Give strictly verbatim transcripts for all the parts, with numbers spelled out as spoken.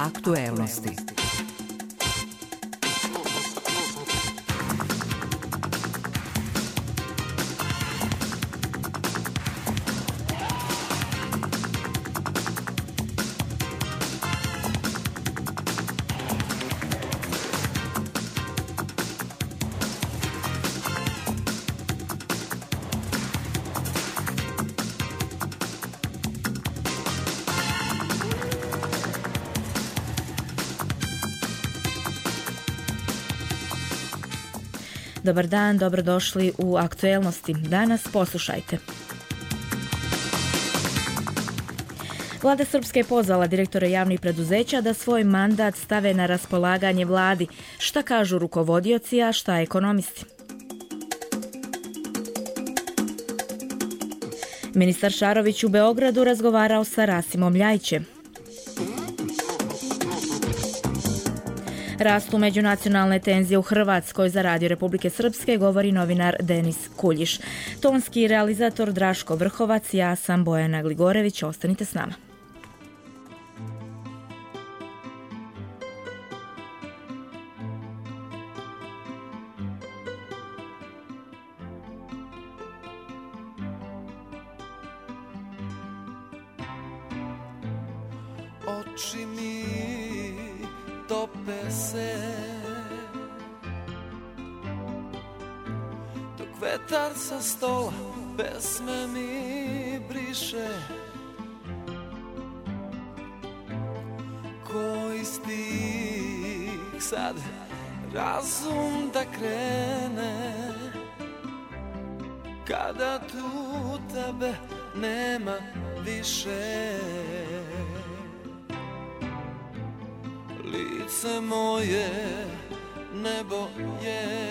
Aktuelnosti. Dobar dan, dobrodošli u Aktuelnosti. Danas poslušajte. Vlada Srpske je pozvala direktore javnih preduzeća da svoj mandat stave na raspolaganje vladi. Šta kažu rukovodioci, a šta ekonomisti? Ministar Šarović u Beogradu razgovarao sa Rasimom Ljajićem. Rastu međunacionalne tenzije u Hrvatskoj. Za Radio Republike Srpske govori novinar Denis Kuljiš. Tonski realizator Draško Vrhovac, ja sam Bojana Gligorević. Ostanite s nama. Oči mi tope se, dok vetar sa stola pesme mi briše. Koji stih sad razum da krene, kada tu tebe nema više. Lice moje nebo je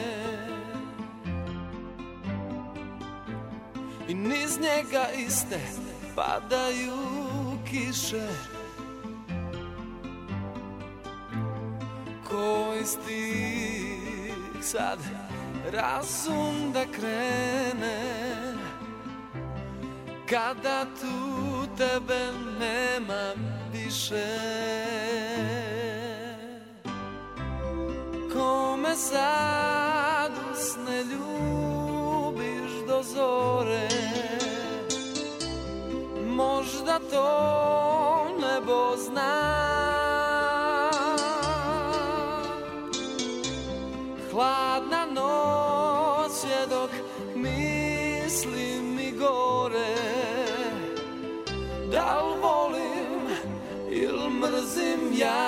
i niz njega iste padaju kiše. Koji stih sad razum da krene, kada tu tebe nema više. Kome sad usne ljubiš do zore, možda to nebo zna. Hladna noć je dok misli mi gore, da li volim ili mrzim ja.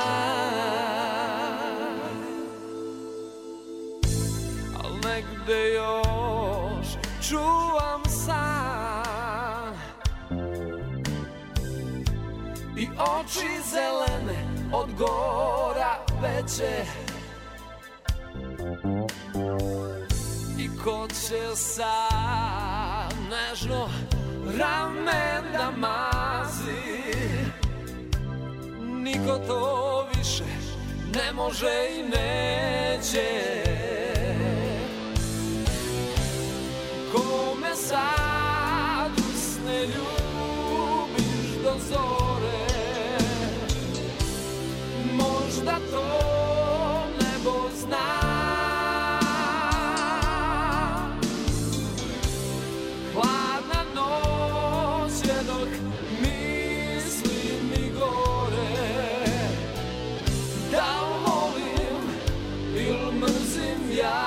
Negde još čuvam san i oči zelene od gora veće, i ko će sad nežno ramen da mazi. Niko to više ne može i neće. Kome sad usne ljubiš do zore, možda to nebo zna. Hladna noć je dok misli mi gore, da li volim ili mrzim ja.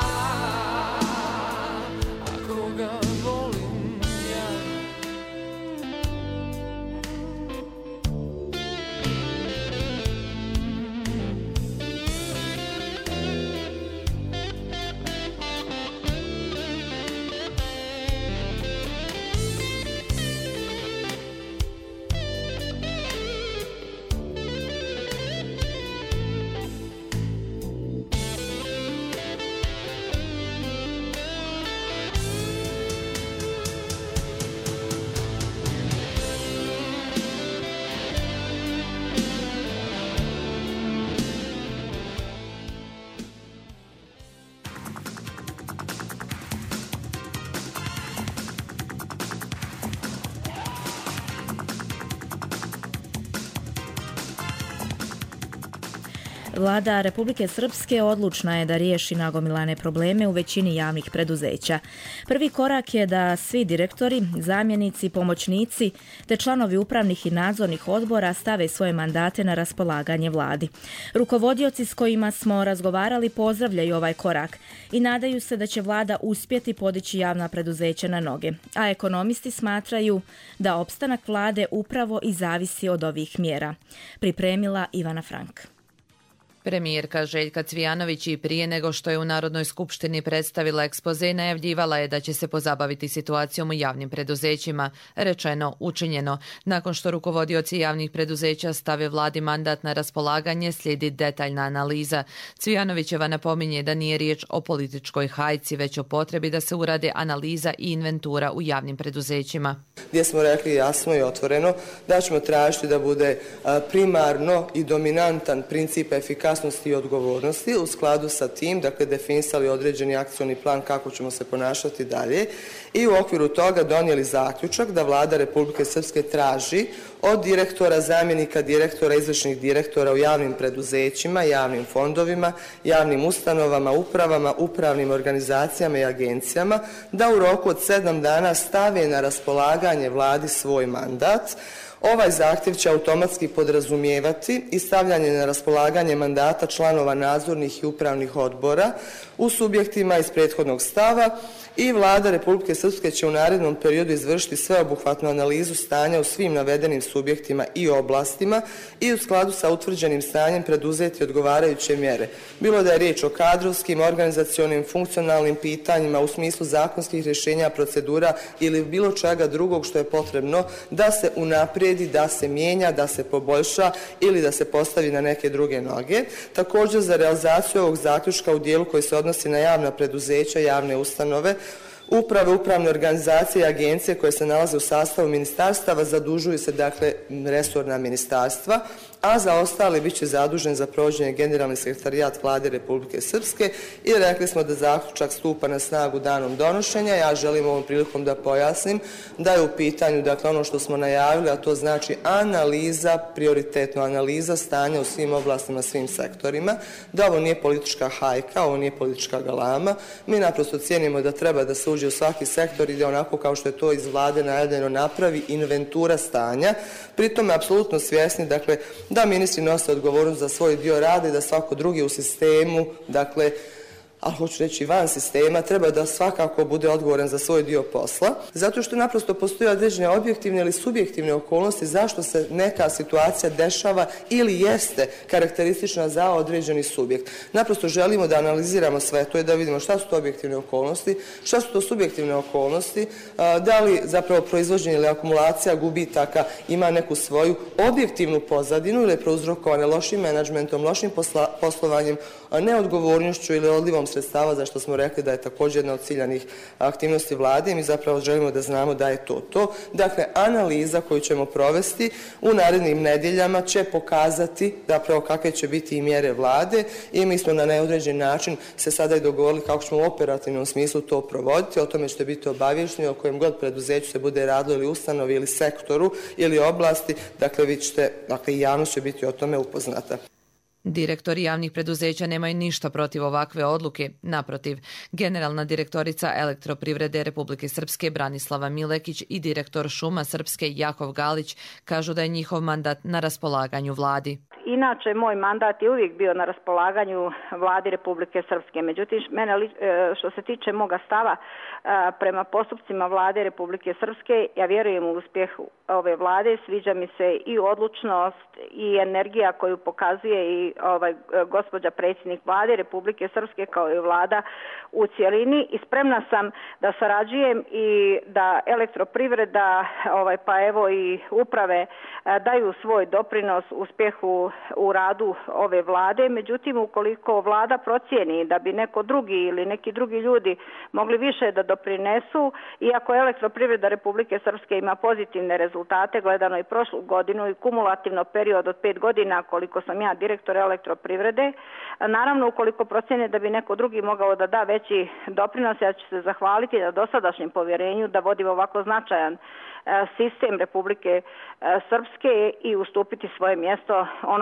Vlada Republike Srpske odlučna je da riješi nagomilane probleme u većini javnih preduzeća. Prvi korak je da svi direktori, zamjenici, pomoćnici te članovi upravnih i nadzornih odbora stave svoje mandate na raspolaganje vladi. Rukovodioci s kojima smo razgovarali pozdravljaju ovaj korak i nadaju se da će vlada uspjeti podići javna preduzeća na noge, a ekonomisti smatraju da opstanak vlade upravo i zavisi od ovih mjera. Pripremila Ivana Frank. Premijerka Željka Cvijanović i prije nego što je u Narodnoj skupštini predstavila ekspoze najavljivala je da će se pozabaviti situacijom u javnim preduzećima. Rečeno, učinjeno. Nakon što rukovodioci javnih preduzeća stave vladi mandat na raspolaganje, slijedi detaljna analiza. Cvijanovićeva napominje da nije riječ o političkoj hajci, već o potrebi da se urade analiza i inventura u javnim preduzećima. Gdje smo rekli jasno i otvoreno da ćemo tražiti da bude primarno i dominantan princip efikasnosti i odgovornosti. U skladu sa tim, dakle, definisali određeni akcioni plan kako ćemo se ponašati dalje i u okviru toga donijeli zaključak da Vlada Republike Srpske traži od direktora, zamjenika direktora, izvršnih direktora u javnim preduzećima, javnim fondovima, javnim ustanovama, upravama, upravnim organizacijama i agencijama da u roku od sedam dana stave na raspolaganje vladi svoj mandat. Ovaj zahtjev će automatski podrazumijevati i stavljanje na raspolaganje mandata članova nadzornih i upravnih odbora u subjektima iz prethodnog stava i Vlada Republike Srpske će u narednom periodu izvršiti sveobuhvatnu analizu stanja u svim navedenim subjektima i oblastima i u skladu sa utvrđenim stanjem preduzeti odgovarajuće mjere. Bilo da je riječ o kadrovskim, organizacionim, funkcionalnim pitanjima u smislu zakonskih rješenja, procedura ili bilo čega drugog što je potrebno da se unaprijedi, da se mijenja, da se poboljša ili da se postavi na neke druge noge. Također za realizaciju ovog zaključka u dijelu koji se odnosi na javna preduzeća, javne ustanove, uprave, upravne organizacije i agencije koje se nalaze u sastavu ministarstava zadužuju se, dakle, resorna ministarstva, a za ostale bit će zadužen za provođenje generalni sekretarijat Vlade Republike Srpske i rekli smo da zaključak stupa na snagu danom donošenja. Ja želim ovom prilikom da pojasnim da je u pitanju, dakle, ono što smo najavili, a to znači analiza, prioritetno analiza stanja u svim oblastima, svim sektorima, da ovo nije politička hajka, ovo nije politička galama. Mi naprosto cijenimo da treba da se uđe u svaki sektor i da onako kao što je to iz vlade najavljeno napravi inventura stanja. Pritom je apsolutno svjesni, dakle, da ministri nose odgovornost za svoj dio rada i da svako drugi u sistemu, dakle, ali hoću reći van sistema, treba da svakako bude odgovoran za svoj dio posla, zato što naprosto postoje određene objektivne ili subjektivne okolnosti zašto se neka situacija dešava ili jeste karakteristična za određeni subjekt. Naprosto želimo da analiziramo sve to i da vidimo šta su to objektivne okolnosti, šta su to subjektivne okolnosti, da li zapravo proizvođenje ili akumulacija gubitaka ima neku svoju objektivnu pozadinu ili je prouzrokovane lošim menadžmentom, lošim posla, poslovanjem, neodgovornošću ili odlivom sredstava, za što smo rekli da je također jedna od ciljanih aktivnosti vlade i mi zapravo želimo da znamo da je to to. Dakle, analiza koju ćemo provesti u narednim nedjeljama će pokazati zapravo kakve će biti i mjere vlade i mi smo na neodređen način se sada i dogovorili kako ćemo u operativnom smislu to provoditi. O tome ćete biti obavješteni, o kojem god preduzeću se bude radilo ili ustanovi ili sektoru ili oblasti, dakle vi ćete, dakle i javnost će biti o tome upoznata. Direktori javnih preduzeća nemaju ništa protiv ovakve odluke. Naprotiv, generalna direktorica Elektroprivrede Republike Srpske Branislava Milekić i direktor Šuma Srpske Jakov Galić kažu da je njihov mandat na raspolaganju vladi. Inače, moj mandat je uvijek bio na raspolaganju vladi Republike Srpske. Međutim, mene, što se tiče moga stava prema postupcima vlade Republike Srpske, ja vjerujem u uspjeh ove vlade, sviđa mi se i odlučnost i energija koju pokazuje i ovaj, gospođa predsjednik vlade Republike Srpske kao i vlada u cijelini i spremna sam da sarađujem i da Elektroprivreda, ovaj, pa evo i uprave daju svoj doprinos uspjehu u radu ove vlade. Međutim, ukoliko vlada procijeni da bi neko drugi ili neki drugi ljudi mogli više da doprinesu, iako Elektroprivreda Republike Srpske ima pozitivne rezultate, gledano i prošlu godinu i kumulativno period od pet godina koliko sam ja direktor Elektroprivrede, naravno ukoliko procijene da bi neko drugi mogao da da veći doprinos, ja ću se zahvaliti na dosadašnjem povjerenju da vodim ovako značajan sistem Republike Srpske i ustupiti svoje mjesto onome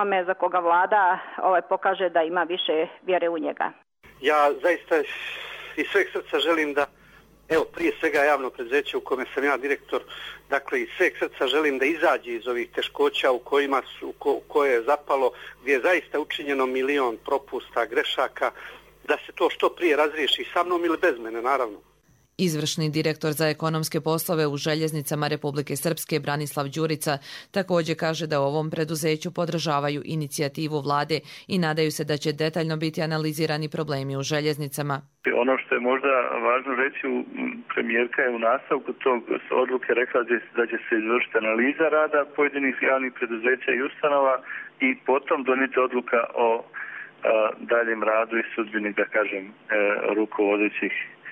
onome za koga vlada ovaj, pokaže da ima više vjere u njega. Ja zaista iz sveg srca želim da, evo prije svega javno preduzeće u kome sam ja direktor, dakle iz sveg srca želim da izađe iz ovih teškoća u kojima su, ko, koje je zapalo, gdje je zaista učinjeno milion propusta, grešaka, da se to što prije razriješi sa mnom ili bez mene, naravno. Izvršni direktor za ekonomske poslove u Željeznicama Republike Srpske Branislav Đurica također kaže da u ovom preduzeću podržavaju inicijativu vlade i nadaju se da će detaljno biti analizirani problemi u željeznicama. Ono što je možda važno reći, premijerka je u nastavku tog odluke rekla da će se izvršiti analiza rada pojedinih javnih preduzeća i ustanova i potom donijeti odluka o a, daljem radu i sudbini, da kažem, e, rukovodećih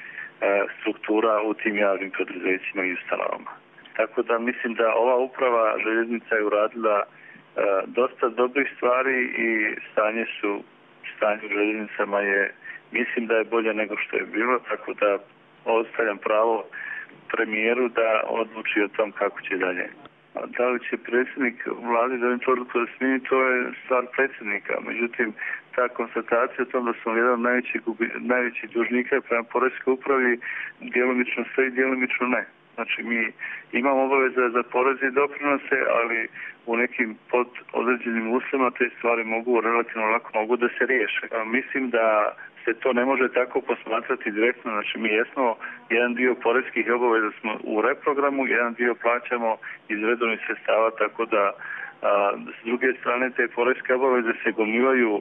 struktura u tim javnim preduzećima i ustanovama. Tako da mislim da ova uprava željeznica je uradila e, dosta dobrih stvari i stanje su stanje u željeznicama je, mislim da je bolje nego što je bilo, tako da ostavljam pravo premijeru da odluči o tom kako će dalje. A da li će predsjednik vlade donijeti odluku da smijeni, to je stvar predsjednika. Međutim, ta konstatacija o tom da smo jedan od najvećih, najvećih dužnika prema poreskoj upravi djelomično stoji, djelomično ne. Znači, mi imamo obaveze za poreze i doprinose, ali u nekim pod određenim uslovima te stvari mogu relativno lako mogu da se riješe. A mislim da se to ne može tako posmatrati direktno. Znači, mi jesmo jedan dio poreskih obaveza smo u reprogramu, jedan dio plaćamo iz redovnih sredstava, tako da a, s druge strane te poreske obaveze se gomilaju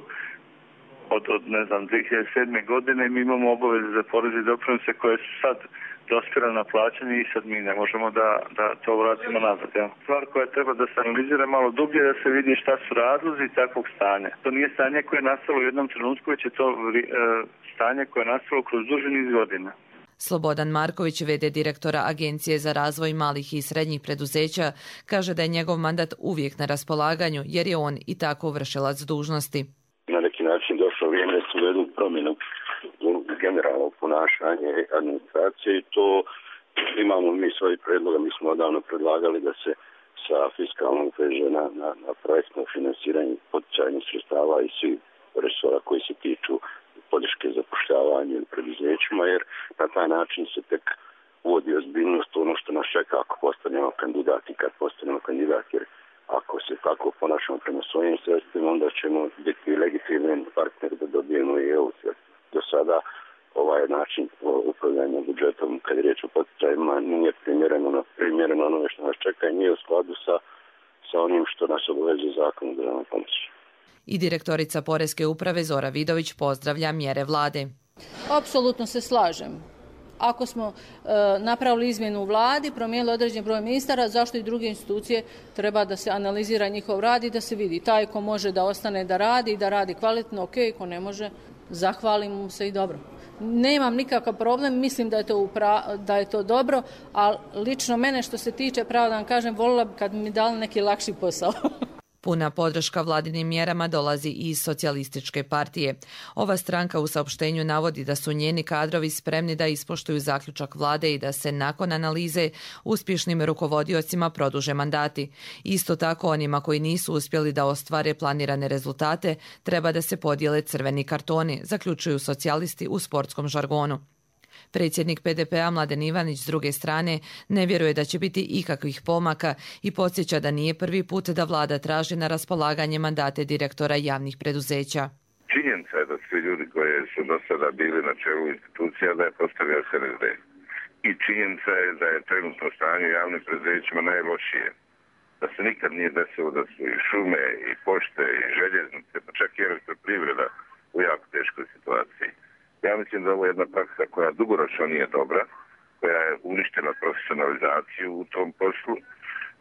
od, od ne znam, dvije hiljade sedme godine. Mi imamo obaveze za poreze i doprinose koje su sad dospjele na plaćanje i sad mi ne možemo da, da to vratimo nazad. Ja. Stvar koja treba da se analizira malo dublje, da se vidi šta su razlozi takvog stanja. To nije stanje koje je nastalo u jednom trenutku, već je to e, stanje koje je nastalo kroz duži niz godina. Slobodan Marković, v d direktora Agencije za razvoj malih i srednjih preduzeća, kaže da je njegov mandat uvijek na raspolaganju, jer je on i tako vršilac dužnosti. Na neki način došlo vrijeme da se uvedu promjenu generalno ponašanje administracije i to imamo mi svoji predloga. Mi smo odavno predlagali da se sa fiskalnog veže na, na, na projektno finansiranje poticajnih sredstava i svih resora koji se tiču podrške zapošljavanju i preduzećima, jer na taj način se tek uvodi ozbiljnost ono što nas čeka ako postanemo kandidat i kad postanemo kandidat, jer ako se tako ponašamo prema svojim sredstvima, onda ćemo biti legitimni partner da dobijemo i E U sredstva. Do sada ovaj način upravljanja budžetom, kad je riječ o poticajima, nije primjereno, primjereno onome što nas čeka i nije u skladu sa, sa onim što nas obavezuje zakon o državnoj pomoći. I direktorica Poreske uprave Zora Vidović pozdravlja mjere vlade. Apsolutno se slažem. Ako smo e, napravili izmjenu u vladi, promijenili određen broj ministara, zašto i druge institucije treba da se analizira njihov rad i da se vidi. Taj ko može da ostane da radi i da radi kvalitetno, ok, ko ne može, zahvalim mu se i dobro. Nemam nikakav problem, mislim da je to, upra, da je to dobro, ali lično mene što se tiče, pravo da vam kažem, volila bi kad mi dali neki lakši posao. Puna podrška vladinim mjerama dolazi i iz socijalističke partije. Ova stranka u saopštenju navodi da su njeni kadrovi spremni da ispoštuju zaključak vlade i da se nakon analize uspješnim rukovodiocima produže mandati. Isto tako onima koji nisu uspjeli da ostvare planirane rezultate treba da se podijele crveni kartoni, zaključuju socijalisti u sportskom žargonu. Predsjednik P D P-a Mladen Ivanić s druge strane ne vjeruje da će biti ikakvih pomaka i podsjeća da nije prvi put da vlada traži na raspolaganje mandate direktora javnih preduzeća. Činjenica je da svi ljudi koji su do sada bili na čelu institucija da je postavio S N S D. I činjenica je da je trenutno stanje javnim preduzećima najlošije. Da se nikad nije desilo da su i šume, i pošte, i željeznice, pa čak i elektroprivreda u jako teškoj situaciji. Ja mislim da ovo je jedna praksa koja dugoročno nije dobra, koja je uništena profesionalizaciju u tom poslu e,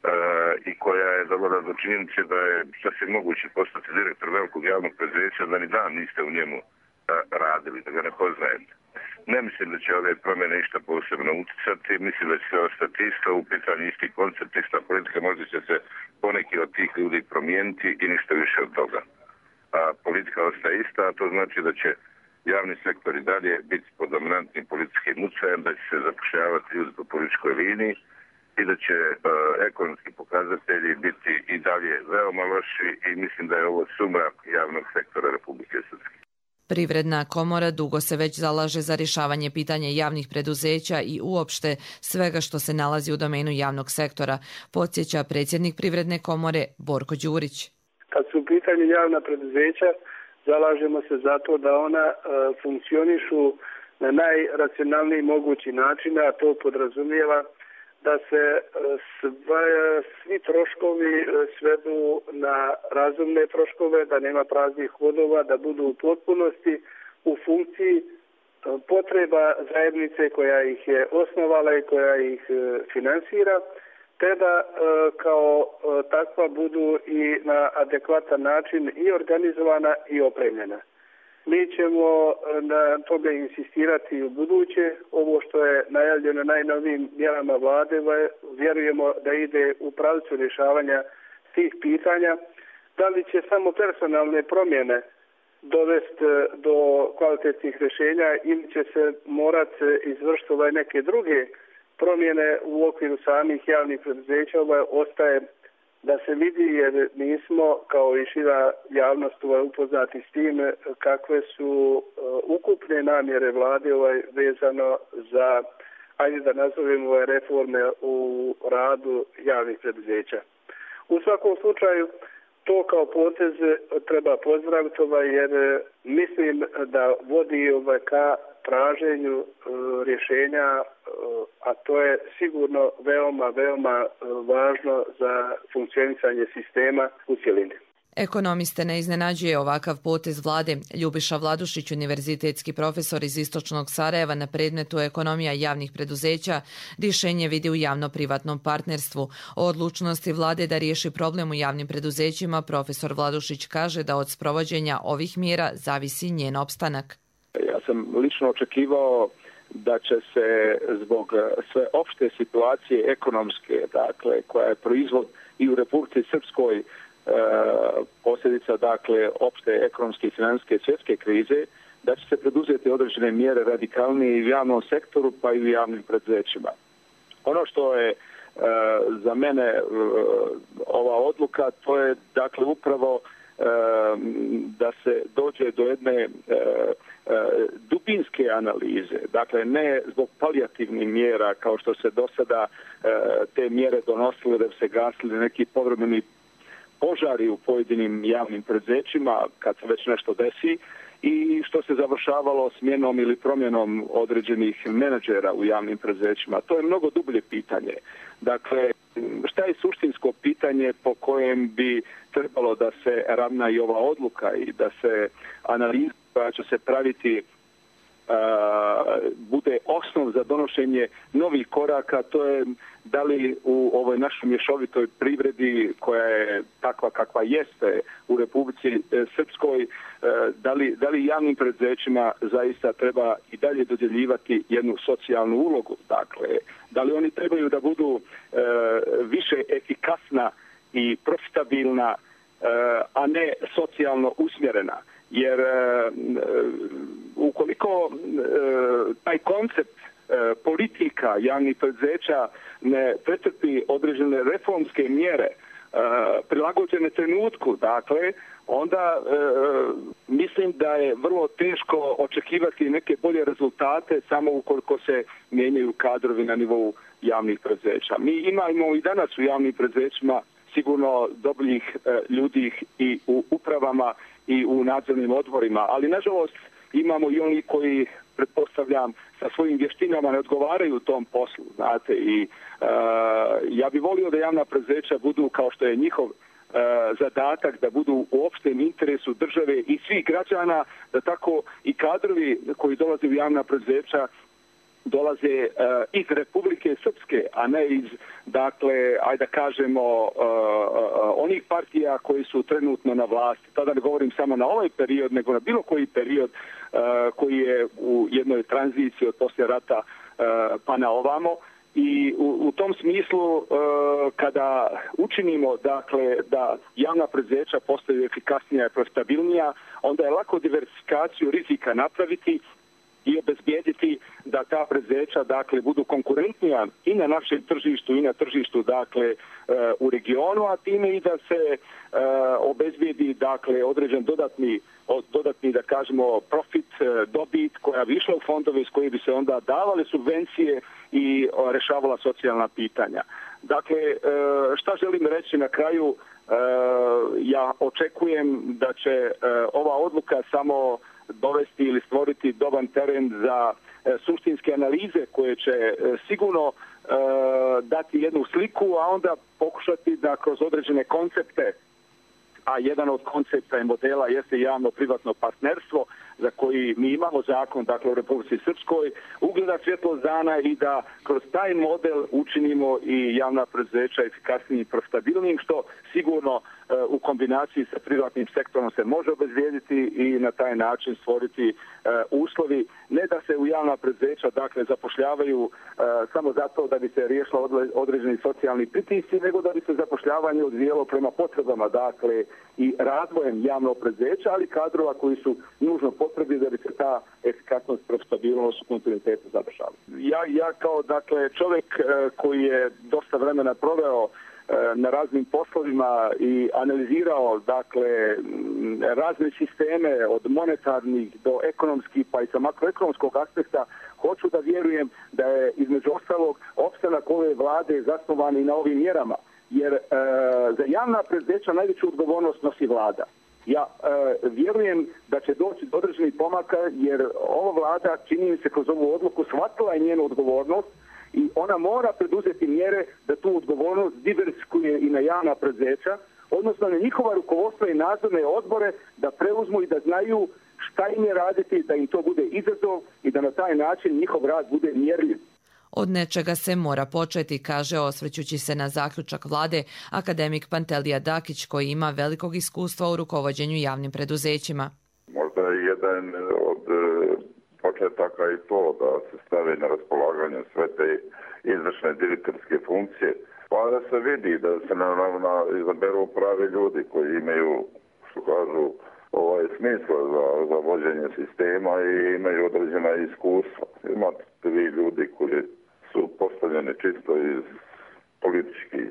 i koja je dovela do činjenice da je sasvim moguće postati direktor velikog javnog preduzeća, da ni dan niste u njemu a, radili, da ga ne poznajete. Ne mislim da će ove promjene išta posebno uticati, mislim da će se ostati isto u pitanju isti koncept, ista politika, možda će se poneki od tih ljudi promijeniti i ništa više od toga. A politika ostaje ista, a to znači da će javni sektor i dalje biti pod dominantnim političkim utjecajem, da će se zapošljavati ljudi po političkoj liniji i da će uh, ekonomski pokazatelji biti i dalje veoma loši i mislim da je ovo sumrak javnog sektora Republike Srpske. Privredna komora dugo se već zalaže za rješavanje pitanja javnih preduzeća i uopšte svega što se nalazi u domenu javnog sektora, podsjeća predsjednik Privredne komore Borko Đurić. Kad su u pitanju javna preduzeća, zalažemo se za to da ona e, funkcionišu na najracionalniji mogući način, a to podrazumijeva da se e, sve, svi troškovi e, svedu na razumne troškove, da nema praznih hodova, da budu u potpunosti u funkciji e, potreba zajednice koja ih je osnovala i koja ih e, finansira, te da e, kao e, takva budu i na adekvatan način i organizovana i opremljena. Mi ćemo na toga insistirati u buduće. Ovo što je najavljeno najnovijim mjerama vlade, vjerujemo da ide u pravcu rješavanja tih pitanja. Da li će samo personalne promjene dovesti do kvalitetnih rješenja ili će se morati izvršiti ovaj neke druge promjene u okviru samih javnih preduzeća, ovaj ostaje da se vidi, jer nismo kao i šira javnost ovaj, upoznati s tim kakve su uh, ukupne namjere vlade ovaj, vezano za, ajde da nazovemo, ovaj, reforme u radu javnih preduzeća. U svakom slučaju to kao potez treba pozdraviti, ovaj, jer mislim da vodi ovaj, ka traženju uh, rješenja, uh, a to je sigurno veoma, veoma uh, važno za funkcionisanje sistema u cjelini. Ekonomiste ne iznenađuje ovakav potez vlade. Ljubiša Vladušić, univerzitetski profesor iz Istočnog Sarajeva na predmetu ekonomija javnih preduzeća, rješenje vidi u javno-privatnom partnerstvu. O odlučnosti vlade da riješi problem u javnim preduzećima profesor Vladušić kaže da od sprovođenja ovih mjera zavisi njen opstanak. Ja sam lično očekivao da će se zbog sve opšte situacije ekonomske, dakle, koja je proizvod i u Republici Srpskoj, e, posljedica, dakle, opšte ekonomske i financijske svjetske krize, da će se preduzeti određene mjere radikalnije i u javnom sektoru, pa i u javnim preduzećima. Ono što je e, za mene e, ova odluka, to je, dakle, upravo da se dođe do jedne e, e, dubinske analize, dakle ne zbog palijativnih mjera kao što se do sada e, te mjere donosile da se gasili neki povremeni požari u pojedinim javnim preduzećima kad se već nešto desi i što se završavalo smjenom ili promjenom određenih menadžera u javnim preduzećima. To je mnogo dublje pitanje. Dakle, šta je suštinsko pitanje po kojem bi trebalo da se ravna i ova odluka i da se analiza koja će se praviti a, bude osnov za donošenje novih koraka, to je da li u ovoj našoj mješovitoj privredi koja je takva kakva jeste u Republici Srpskoj, da li, da li javnim preduzećima zaista treba i dalje dodjeljivati jednu socijalnu ulogu, dakle, da li oni trebaju da budu e, više efikasna i profitabilna, e, a ne socijalno usmjerena. Jer e, ukoliko e, taj koncept e, politika javnih preduzeća ne pretrpi određene reformske mjere e, prilagođene trenutku, dakle, onda e, mislim da je vrlo teško očekivati neke bolje rezultate samo ukoliko se mijenjaju kadrovi na nivou javnih preduzeća. Mi imamo i danas u javnim preduzećima sigurno dobrih e, ljudi i u upravama i u nadzornim odborima, ali nažalost imamo i oni koji, pretpostavljam, sa svojim vještinama ne odgovaraju u tom poslu, znate, i uh, ja bih volio da javna preduzeća budu, kao što je njihov uh, zadatak, da budu u opštem interesu države i svih građana, da tako i kadrovi koji dolaze u javna preduzeća dolaze uh, iz Republike Srpske, a ne iz, dakle, ajde da kažemo, uh, uh, onih partija koji su trenutno na vlasti. Tada ne govorim samo na ovaj period, nego na bilo koji period uh, koji je u jednoj tranziciji od poslije rata uh, pa na ovamo. I u, u tom smislu, uh, kada učinimo, dakle, da javna preduzeća postaju efikasnija i profitabilnija, onda je lako diversifikaciju rizika napraviti i obezbijediti da ta preduzeća dakle budu konkurentnija i na našem tržištu i na tržištu dakle u regionu, a time i da se obezbijedi dakle određen dodatni dodatni da kažemo profit, dobit koja bi išla u fondove iz koje bi se onda davale subvencije i rješavala socijalna pitanja. Dakle, šta želim reći na kraju? Ja očekujem da će ova odluka samo dovesti ili stvoriti dobar teren za suštinske analize koje će sigurno dati jednu sliku, a onda pokušati da kroz određene koncepte, a jedan od koncepta i modela jeste javno-privatno partnerstvo za koji mi imamo zakon, dakle u Republici Srpskoj, ugleda svjetlost dana i da kroz taj model učinimo i javna preduzeća efikasnijim i profitabilnijim, što sigurno u kombinaciji sa privatnim sektorom se može obezbijediti i na taj način stvoriti uslovi, ne da se u javna preduzeća dakle zapošljavaju samo zato da bi se riješila određeni socijalni pritisci, nego da bi se zapošljavanje odvijelo prema potrebama dakle i razvojem javnog preduzeća, ali kadrova koji su nužno potrebni da bi se ta efikasnost, profitabilnost u kontinuitetu zadržala. Ja, ja kao dakle čovjek koji je dosta vremena proveo na raznim poslovima i analizirao dakle razne sisteme od monetarnih do ekonomskih pa i sa makroekonomskog aspekta, hoću da vjerujem da je između ostalog opstanak ove vlade zasnovan i na ovim mjerama, jer e, za javna preduzeća najveću odgovornost nosi vlada. Ja e, vjerujem da će doći do određenih pomaka, jer ova vlada, čini mi se, kroz ovu odluku shvatila je njenu odgovornost i ona mora preduzeti mjere da tu odgovornost diversifikuje i na javna preduzeća, odnosno na njihova rukovodstva i nadzorne odbore da preuzmu i da znaju šta im je raditi, da im to bude izazov i da na taj način njihov rad bude mjerljiv. Od nečega se mora početi, kaže, osvrćući se na zaključak vlade, akademik Pantelija Dakić, koji ima velikog iskustva u rukovođenju javnim preduzećima. Možda je jedan od početaka i to da se stavi na raspolaganje sve te izvršne direktorske funkcije, pa da se vidi da se naravno izaberu pravi ljudi koji imaju, što kažu, ovaj smisla za, za vođenje sistema i imaju određena iskustva. Imate vi ljudi koji su postavljeni čisto iz političkih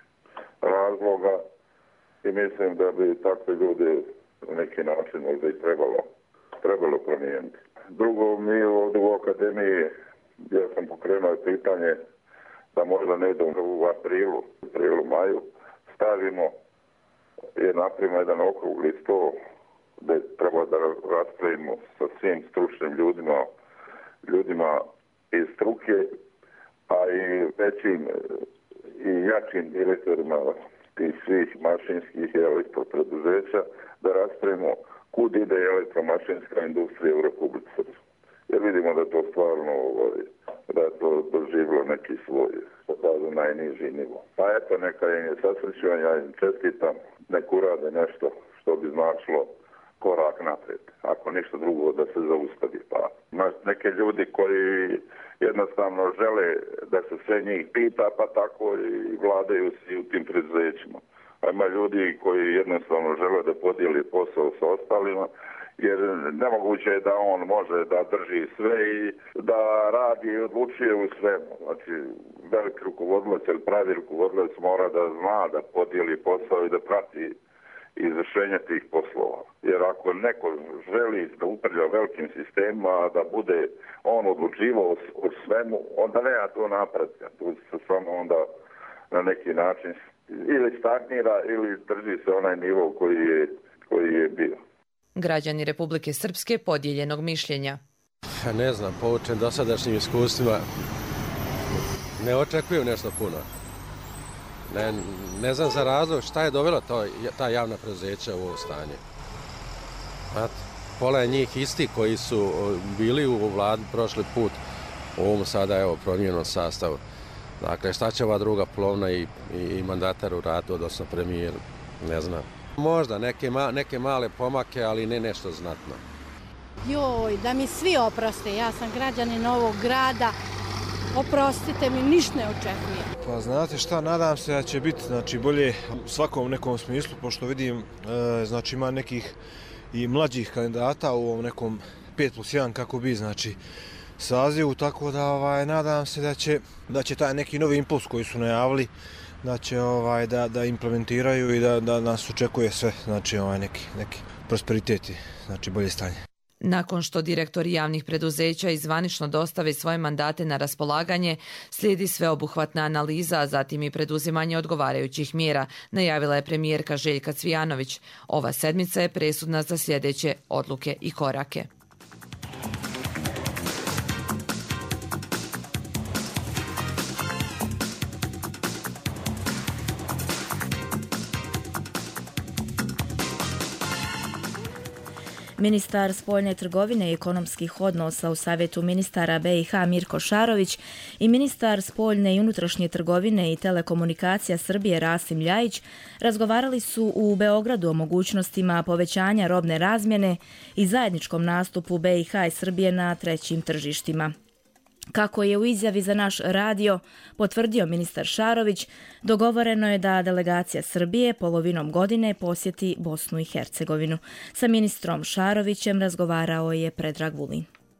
razloga i mislim da bi takve ljudi na neki način možda i trebalo, trebalo promijeniti. Drugo, mi ovdje u akademiji, ja sam pokrenuo pitanje da možda ne idemo u aprilu, aprilu, maju, stavimo je napravimo jedan okrugli sto gdje treba da raspravimo sa svim stručnim ljudima, ljudima iz struke, a i većim i jačim direktorima tih svih mašinskih i elektropreduzeća da raspravimo kud ide elektromašinska industrija u Republici Srpskoj. Jer vidimo da to stvarno, da je to doživilo neki svoj, da najniži nivo. Pa eto, neka im je sasrećivanje, ja im čestitam, nek urade nešto što bi značilo korak naprijed. Ako ništa drugo, da se zaustavi. Pa neke ljudi koji jednostavno žele da se sve njih pita, pa tako i vladaju si u tim preduzećima. A ima ljudi koji jednostavno žele da podijeli posao sa ostalima, jer nemoguće je da on može da drži sve i da radi i odlučuje u svemu. Znači, veliki rukovodilac ili pravi rukovodilac mora da zna da podijeli posao i da prati izvršenje tih poslova. Jer ako neko želi da upravlja velikim sistemima, da bude on odlučivao o svemu, onda nema to napretka. Tu se samo onda na neki način ili stagnira ili drži se onaj nivo koji je, koji je bio. Građani Republike Srpske podijeljenog mišljenja. Ne znam, poučen dosadašnjim iskustvima, ne očekuju nešto puno. Ne, ne znam za razlog šta je dovelo to, ta javna preduzeća u ovo stanje. Znate, pola je njih isti koji su bili u vladi prošli put, u ovom sada evo promijenjenom sastavu. Dakle, šta će ova druga polovina i, i, i mandatar uraditi, odnosno premijer, ne znam. Možda neke, ma, neke male pomake, ali ne nešto znatno. Joj, da mi svi oproste, ja sam građanin ovog grada, oprostite mi, ništa ne očekujem. Pa znate šta, nadam se da će biti znači, bolje u svakom nekom smislu, pošto vidim, e, znači ima nekih i mlađih kandidata u ovom nekom pet plus jedan kako bi, znači, sazivu, tako da ovaj, nadam se da će, da će taj neki novi impuls koji su najavili, da će ovaj, da, da implementiraju i da, da nas očekuje sve, znači ovaj, neki, neki prosperiteti, znači bolje stanje. Nakon što direktori javnih preduzeća izvanično dostave svoje mandate na raspolaganje, slijedi sveobuhvatna analiza, a zatim i preduzimanje odgovarajućih mjera, najavila je premijerka Željka Cvijanović. Ova sedmica je presudna za sljedeće odluke i korake. Ministar spoljne trgovine i ekonomskih odnosa u Savjetu ministara B i H Mirko Šarović i ministar spoljne i unutrašnje trgovine i telekomunikacija Srbije Rasim Ljajić razgovarali su u Beogradu o mogućnostima povećanja robne razmjene i zajedničkom nastupu B i H i Srbije na trećim tržištima. Kako je u izjavi za naš radio potvrdio ministar Šarović, dogovoreno je da delegacija Srbije polovinom godine posjeti Bosnu i Hercegovinu. Sa ministrom Šarovićem razgovarao je Predrag Vulin.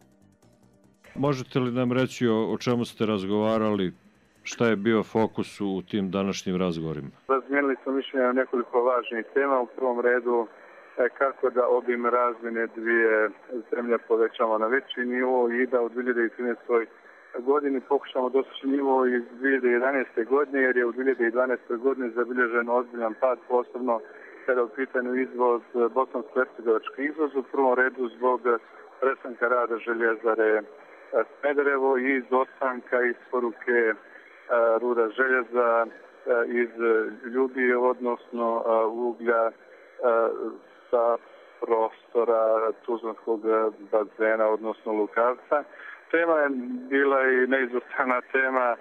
Možete li nam reći o, o čemu ste razgovarali? Šta je bio fokus u tim današnjim razgovorima? Razmijenili smo mišljenja o nekoliko važnih tema. U prvom redu kako da obim razmjene dvije zemlje povećamo na veći nivo i da u dvije hiljade trinaestoj godini pokušamo dostići nivo iz dvije hiljade jedanaeste godine, jer je u dvije hiljade dvanaestoj godini zabilježen ozbiljan pad, posebno kada u pitanju izvoz, bosansko-hercegovački izvoz, u prvom redu zbog prestanka rada željezare Smederevo i izostanka isporuke ruda željeza iz Ljubije, odnosno uglja sa prostora Tuzlanskog bazena, odnosno Lukavca. Tema je bila i neizostavna tema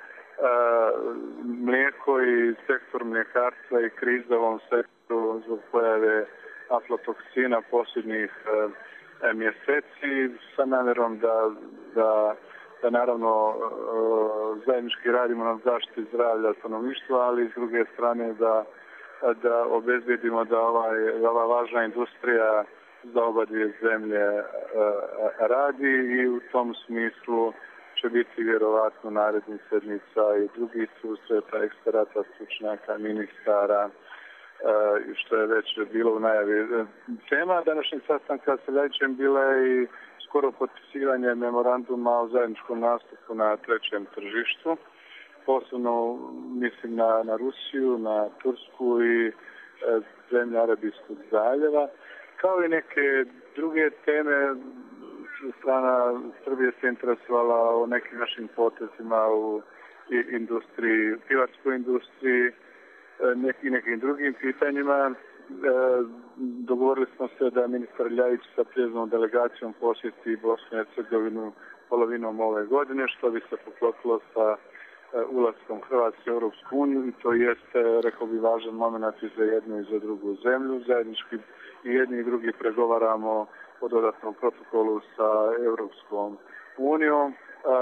mlijeko i sektor mljekarstva i kriza u ovom sektoru zbog pojave aflatoksina posljednjih mjeseci sa namjerom da, da, da naravno zajednički radimo na zaštiti zdravlja stanovništva, ali s druge strane da da obezbjedimo da ovaj, ova važna industrija za oba dvije zemlje uh, radi i u tom smislu će biti vjerovatno narednih sedmica i drugih susreta, eksperata, stručnjaka, ministara, uh, što je već bilo u najavi. Tema današnjeg sastanka sa Ljajićem bila je i skoro potpisivanje memoranduma o zajedničkom nastupu na trećem tržištu. Posebno mislim na, na Rusiju, na Tursku i e, zemlje Arabijskog zaljeva, kao i neke druge teme. Strana Srbije se interesovala o nekim našim potezima u industriji, pivarskoj industriji, neki, nekim drugim pitanjima. E, dogovorili smo se da ministar Ljajić sa prijeznom delegacijom posjeti Bosnu i Hercegovinu polovinom ove godine, što bi se poklopilo sa ulaskom Hrvatske u Europsku uniju i to jeste, rekao bi, važan moment i za jednu i za drugu zemlju. Zajednički i jedni i drugi pregovaramo o dodatnom protokolu sa Europskom unijom.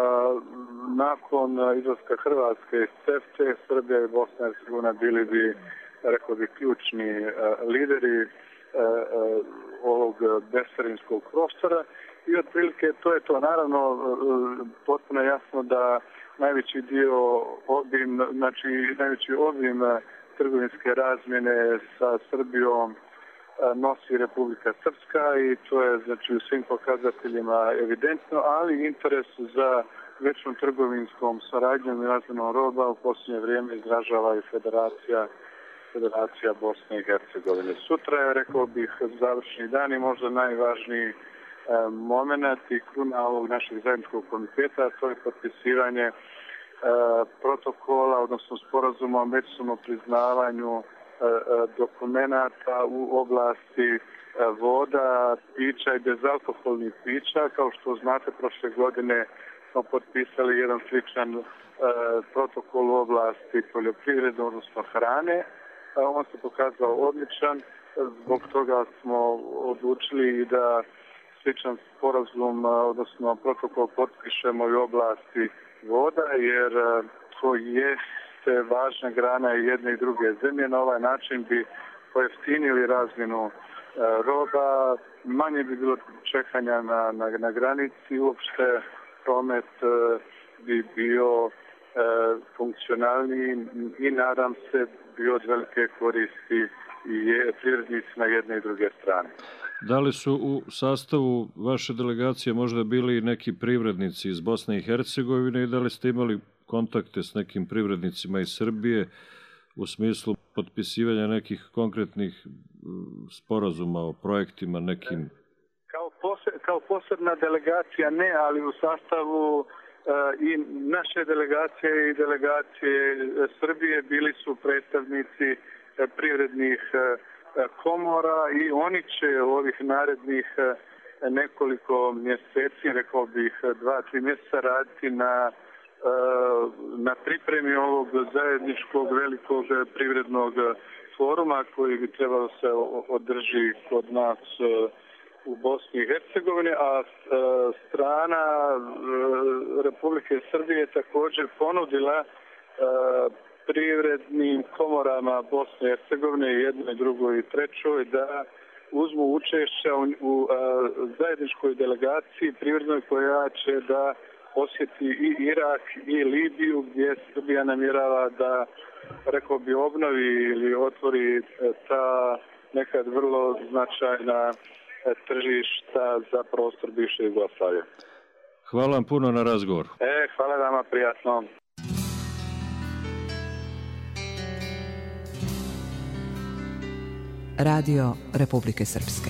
Nakon izlaska Hrvatske iz CEFTA, Srbija i Bosna i Hercegovina bili bi, rekao bi, ključni lideri ovog bescarinskog prostora i otprilike to je to. Naravno, potpuno jasno da najveći dio obim, znači najveći obim trgovinske razmjene sa Srbijom nosi Republika Srpska i to je, znači, u svim pokazateljima evidentno, ali interes za većom trgovinskom saradnjom i razmjenom roba u posljednje vrijeme izražava i Federacija Federacija Bosne i Hercegovine. Sutra je, rekao bih, završni dan i možda najvažniji moment i kruna ovog našeg zajedničkog komiteta, to je potpisivanje e, protokola, odnosno sporazuma o međusobnom priznavanju e, dokumenata u oblasti e, voda, pića i bezalkoholnih pića. Kao što znate, prošle godine smo potpisali jedan sličan e, protokol u oblasti poljoprivrede, odnosno hrane. E, on se pokazao odličan, zbog toga smo odlučili da sličan sporazum, odnosno protokol potpišemo i u oblasti voda, jer to jeste važna grana i jedne i druge zemlje. Na ovaj način bi pojeftinili razmjenu roba, manje bi bilo čekanja na, na, na granici, uopšte promet bi bio funkcionalniji i nadam se bio od velike koristi i privrednici na jedne i druge strane. Da li su u sastavu vaše delegacije možda bili neki privrednici iz Bosne i Hercegovine i da li ste imali kontakte s nekim privrednicima iz Srbije u smislu potpisivanja nekih konkretnih sporazuma o projektima nekim? Kao, poseb, kao posebna delegacija ne, ali u sastavu uh, i naše delegacije i delegacije Srbije bili su predstavnici uh, privrednih uh, komora i oni će ovih narednih uh, nekoliko mjeseci, rekao bih dva, tri mjeseca raditi na na pripremi ovog zajedničkog velikog privrednog foruma koji bi trebalo se održi kod nas u Bosni i Hercegovini, a strana Republike Srbije također ponudila privrednim komorama Bosne i Hercegovine, jednoj, drugoj i trećoj, da uzmu učešća u zajedničkoj delegaciji privrednoj koja će da posjeti i Irak i Libiju, gdje Srbija namjerava da, rekao bi, obnovi ili otvori ta nekad vrlo značajna tržišta za prostor bivše Jugoslavije. Hvala vam puno na razgovoru. E, hvala vama, prijatno. Radio Republike Srpske.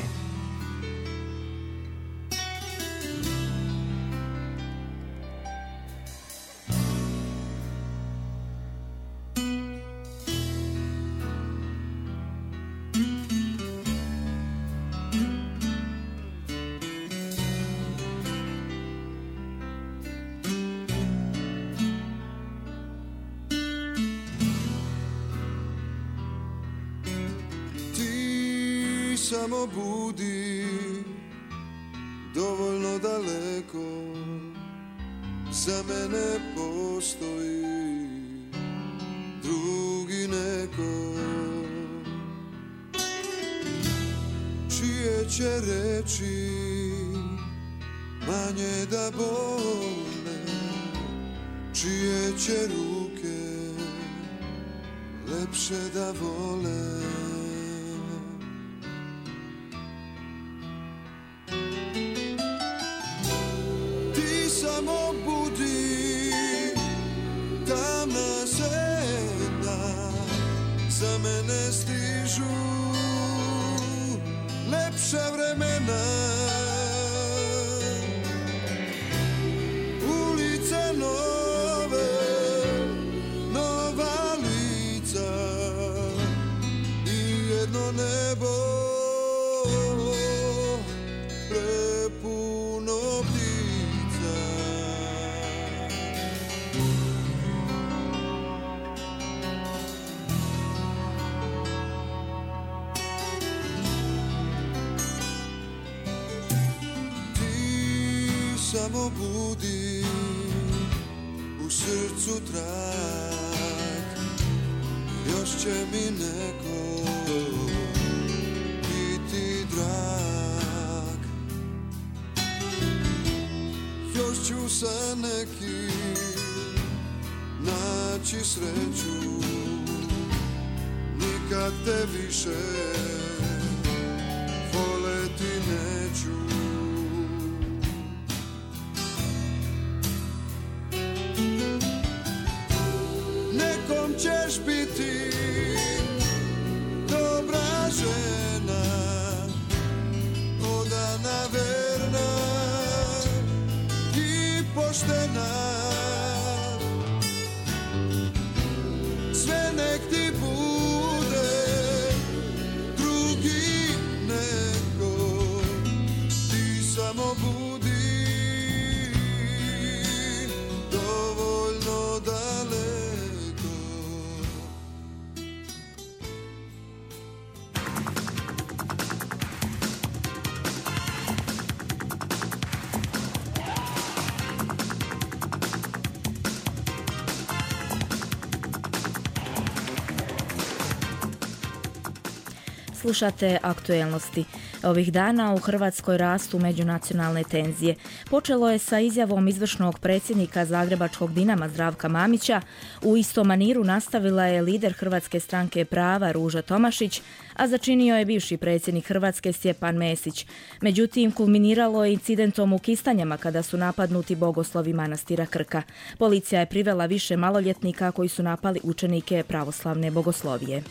Samo budi dovoljno daleko, za mene postoji drugi neko, čije će reći manje da bole, čije će ruke lepše da vole. Samo budi tamna zemlja, za mene stižu lepša vremena. Ulice nove, nova lica i jedno nebo prepuno ptica. Samo budi u srcu trag, još će mi neko biti drag, još ću sa nekim naći sreću, nikad te više voleti neću. Nekom ćeš biti dobra žena, odana, verna i poštena. Sve nek ti bude drugi neko, ti samo budi dovoljno daleko. Slušate aktuelnosti. Ovih dana u Hrvatskoj rastu međunacionalne tenzije. Počelo je sa izjavom izvršnog predsjednika Zagrebačkog Dinama Zdravka Mamića. U istom maniru nastavila je lider Hrvatske stranke prava Ruža Tomašić, a začinio je bivši predsjednik Hrvatske Stjepan Mesić. Međutim, kulminiralo je incidentom u Kistanjama kada su napadnuti bogoslovi manastira Krka. Policija je privela više maloljetnika koji su napali učenike pravoslavne bogoslovije.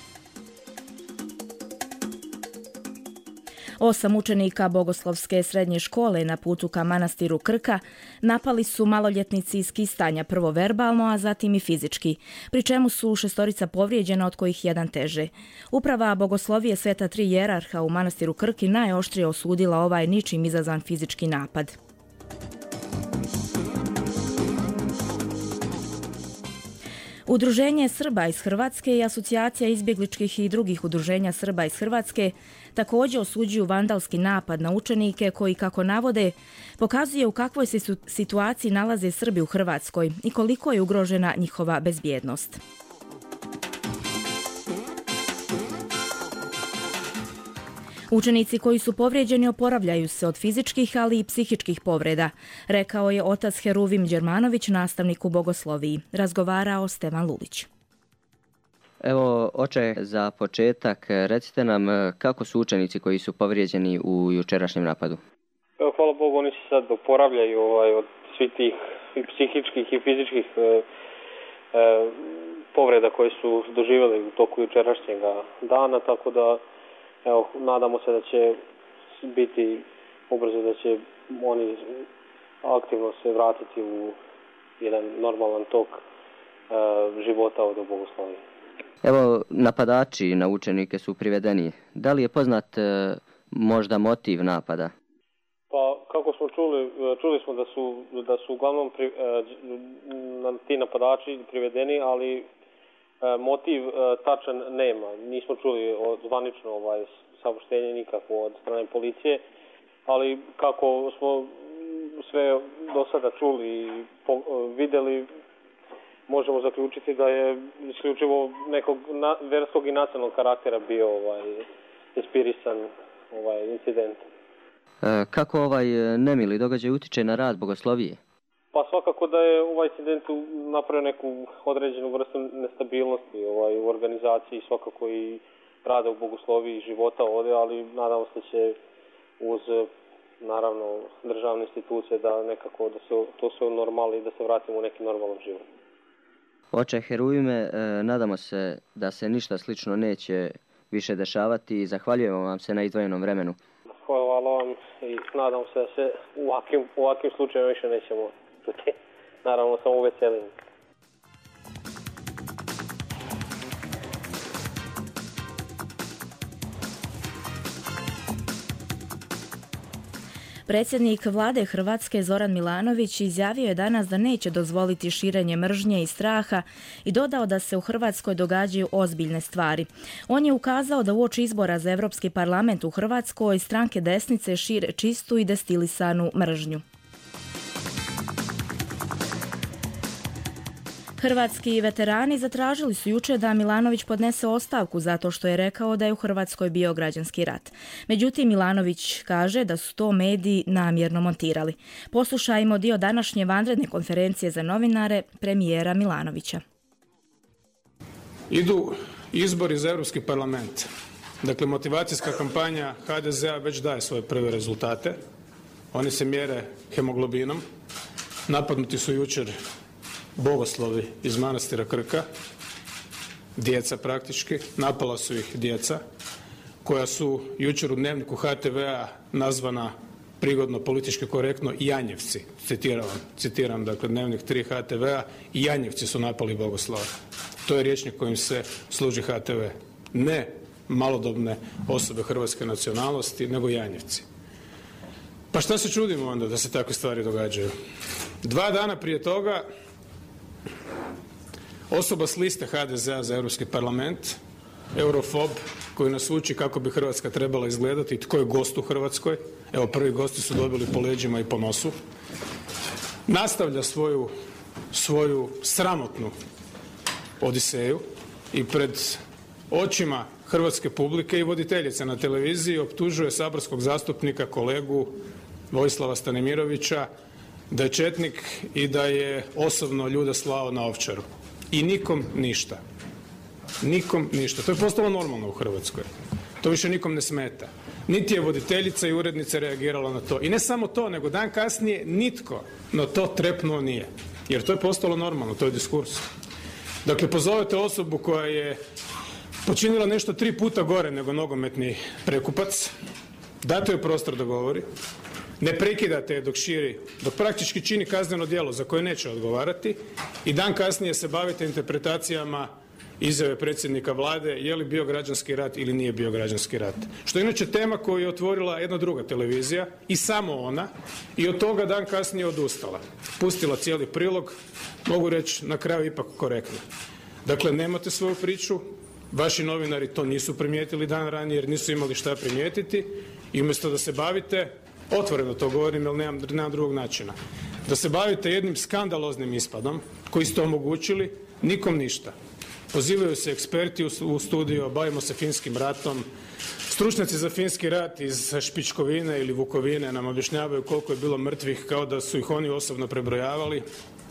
Osam učenika Bogoslovske srednje škole na putu ka manastiru Krka napali su maloljetnici iz Kistanja, prvo verbalno, a zatim i fizički, pri čemu su šestorica povrijeđena, od kojih jedan teže. Uprava Bogoslovije Sveta Tri Jerarha u manastiru Krki najoštrije osudila ovaj ničim izazvan fizički napad. Udruženje Srba iz Hrvatske i Asocijacija izbjegličkih i drugih udruženja Srba iz Hrvatske također osuđuju vandalski napad na učenike koji, kako navode, pokazuje u kakvoj se situaciji nalaze Srbi u Hrvatskoj i koliko je ugrožena njihova bezbjednost. Učenici koji su povrijeđeni oporavljaju se od fizičkih, ali i psihičkih povreda, rekao je otac Heruvim Đermanović, nastavnik u bogosloviji. Razgovarao Stevan Lulić. Evo, oče, za početak recite nam kako su učenici koji su povrijeđeni u jučerašnjem napadu. Evo, hvala Bogu, oni se sad oporavljaju ovaj, od svih tih i psihičkih i fizičkih e, e, povreda koje su doživjeli u toku jučerašnjeg dana, tako da evo, nadamo se da će biti ubrzo, da će oni aktivno se vratiti u jedan normalan tok e, života ovdje u bogosloviji. Evo, napadači na učenike su privedeni. Da li je poznat e, možda motiv napada? Pa, kako smo čuli, čuli smo da su, da su uglavnom pri, e, ti napadači privedeni, ali e, motiv e, tačan nema. Nismo čuli od zvanično ovaj, saopštenje nikakvo od strane policije, ali kako smo sve do sada čuli i po, vidjeli, možemo zaključiti da je isključivo nekog na, verskog i nacionalnog karaktera bio ovaj, inspirisan ovaj incident. E, kako ovaj nemili događaj utiče na rad bogoslovije? Pa svakako da je ovaj incident napravio neku određenu vrstu nestabilnosti ovaj, u organizaciji, svakako i rada u bogosloviji i života ovdje, ali nadamo se da će uz naravno državne institucije da nekako da se to sve normali i da se vratimo u neki normalan život. Oče Heruvime, nadamo se da se ništa slično neće više dešavati i zahvaljujemo vam se na izdvojenom vremenu. Hvala vam i nadam se da se u ovakvim, u ovakvim slučajima više nećemo čuti. Naravno, samo veselim. Predsjednik vlade Hrvatske Zoran Milanović izjavio je danas da neće dozvoliti širenje mržnje i straha i dodao da se u Hrvatskoj događaju ozbiljne stvari. On je ukazao da uoči izbora za Europski parlament u Hrvatskoj stranke desnice šire čistu i destilisanu mržnju. Hrvatski veterani zatražili su jučer da Milanović podnese ostavku zato što je rekao da je u Hrvatskoj bio građanski rat. Međutim, Milanović kaže da su to mediji namjerno montirali. Poslušajmo dio današnje vanredne konferencije za novinare premijera Milanovića. Idu izbori za Europski parlament. Dakle, motivacijska kampanja ha de zea već daje svoje prve rezultate. Oni se mjere hemoglobinom. Napadnuti su jučer bogoslovi iz manastira Krka, djeca praktički, napala su ih djeca, koja su jučer u dnevniku ha te vea nazvana prigodno politički korektno Janjevci. Citiram, citiram dakle dnevnik tri ha te vea, Janjevci su napali bogoslove. To je rječnik kojim se služi ha te ve. Ne malodobne osobe hrvatske nacionalnosti, nego Janjevci. Pa šta se čudimo onda da se takve stvari događaju? Dva dana prije toga osoba s liste ha de zea za Europski parlament, eurofob, koji nas uči kako bi Hrvatska trebala izgledati i tko je gost u Hrvatskoj, evo prvi gosti su dobili po leđima i po nosu, nastavlja svoju, svoju sramotnu odiseju i pred očima hrvatske publike i voditeljice na televiziji optužuje saborskog zastupnika kolegu Vojislava Stanimirovića da je četnik i da je osobno ljude slao na Ovčaru. I nikom ništa. Nikom ništa. To je postalo normalno u Hrvatskoj. To više nikom ne smeta. Niti je voditeljica i urednica reagirala na to. I ne samo to, nego dan kasnije nitko na to trepnuo nije. Jer to je postalo normalno, to je diskurs. Dakle, pozovete osobu koja je počinila nešto tri puta gore nego nogometni prekupac, date joj prostor da govori, ne prekidate je dok širi, dok praktički čini kazneno djelo za koje neće odgovarati i dan kasnije se bavite interpretacijama izjave predsjednika vlade je li bio građanski rat ili nije bio građanski rat. Što je inače tema koju je otvorila jedna druga televizija i samo ona i od toga dan kasnije odustala. Pustila cijeli prilog, mogu reći na kraju ipak korektno. Dakle, nemate svoju priču, vaši novinari to nisu primijetili dan ranije jer nisu imali šta primijetiti i umjesto da se bavite, otvoreno to govorim jer nemam, nemam drugog načina, da se bavite jednim skandaloznim ispadom koji ste omogućili, nikom ništa. Pozivaju se eksperti u studio, bavimo se finskim ratom. Stručnjaci za finski rat iz Špičkovine ili Vukovine nam objašnjavaju koliko je bilo mrtvih kao da su ih oni osobno prebrojavali.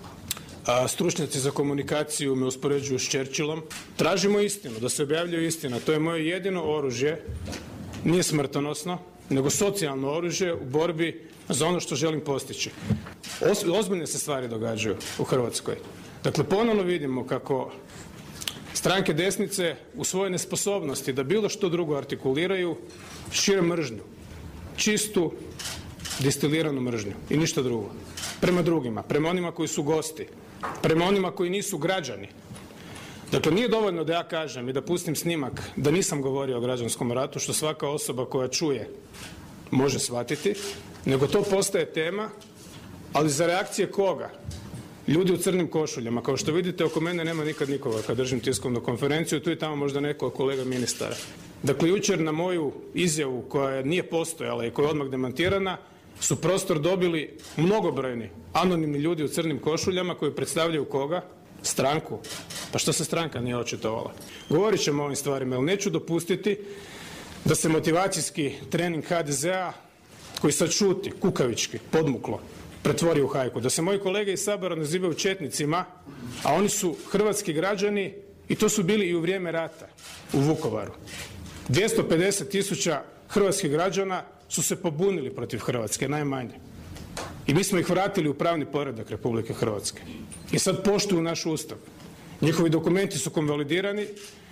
A stručnjaci za komunikaciju me uspoređuju s Churchillom. Tražimo istinu, da se objavljuje istina. To je moje jedino oružje, nije smrtonosno, nego socijalno oružje u borbi za ono što želim postići. Ozbiljne se stvari događaju u Hrvatskoj. Dakle, ponovno vidimo kako stranke desnice u svojoj nesposobnosti da bilo što drugo artikuliraju šire mržnju. Čistu, distiliranu mržnju i ništa drugo. Prema drugima, prema onima koji su gosti, prema onima koji nisu građani. Dakle, nije dovoljno da ja kažem i da pustim snimak da nisam govorio o građanskom ratu, što svaka osoba koja čuje može shvatiti, nego to postaje tema, ali za reakcije koga? Ljudi u crnim košuljama. Kao što vidite, oko mene nema nikad nikoga kad držim tiskovnu konferenciju, tu i tamo možda neko od kolega ministara. Dakle, jučer na moju izjavu koja nije postojala i koja je odmah demantirana, su prostor dobili mnogobrojni anonimni ljudi u crnim košuljama koji predstavljaju koga? Stranku. Pa što se stranka nije očitovala? Govorit ćemo o ovim stvarima, jer neću dopustiti da se motivacijski trening ha de zea, koji sad šuti, kukavički, podmuklo, pretvori u hajku. Da se moji kolege iz Sabora nazivaju četnicima, a oni su hrvatski građani i to su bili i u vrijeme rata u Vukovaru. dvjesto pedeset tisuća hrvatskih građana su se pobunili protiv Hrvatske, najmanje. I mi smo ih vratili u pravni poredak Republike Hrvatske. I sad poštuju naš ustav. Njihovi dokumenti su konvalidirani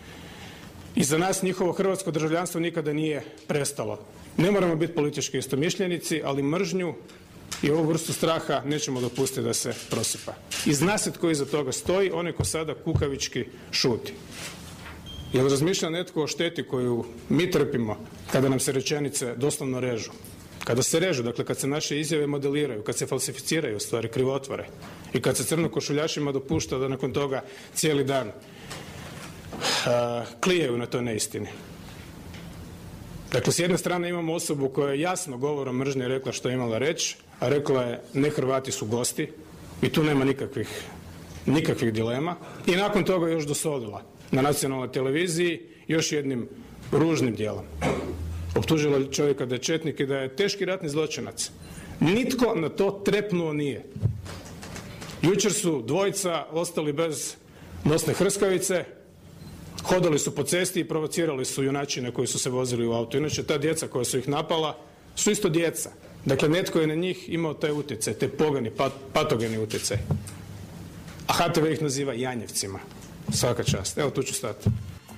i za nas njihovo hrvatsko državljanstvo nikada nije prestalo. Ne moramo biti politički istomišljenici, ali mržnju i ovu vrstu straha nećemo dopustiti da se prosipa. I zna se tko iza toga stoji, onaj ko sada kukavički šuti. Jel razmišlja netko o šteti koju mi trpimo kada nam se rečenice doslovno režu? Kada se režu, dakle kad se naše izjave modeliraju, kad se falsificiraju stvari, krivotvore i kad se crnokošuljašima dopušta da nakon toga cijeli dan a, klijaju na toj neistini. Dakle, s jedne strane imamo osobu koja je jasno govorom mržnje rekla što je imala reći, a rekla je ne Hrvati su gosti i tu nema nikakvih, nikakvih dilema. I nakon toga još dosodila na nacionalnoj televiziji još jednim ružnim dijelom. Optužila čovjeka da je četnik i da je teški ratni zločinac. Nitko na to trepnuo nije. Jučer su dvojica ostali bez nosne hrskavice, hodali su po cesti i provocirali su junačine koji su se vozili u auto. Inače, ta djeca koja su ih napala su isto djeca. Dakle, netko je na njih imao taj utjecaj, te pogani, pat, patogeni utjecaj. A ha te ve ih naziva janjevcima. Svaka čast. Evo, tu ću stati.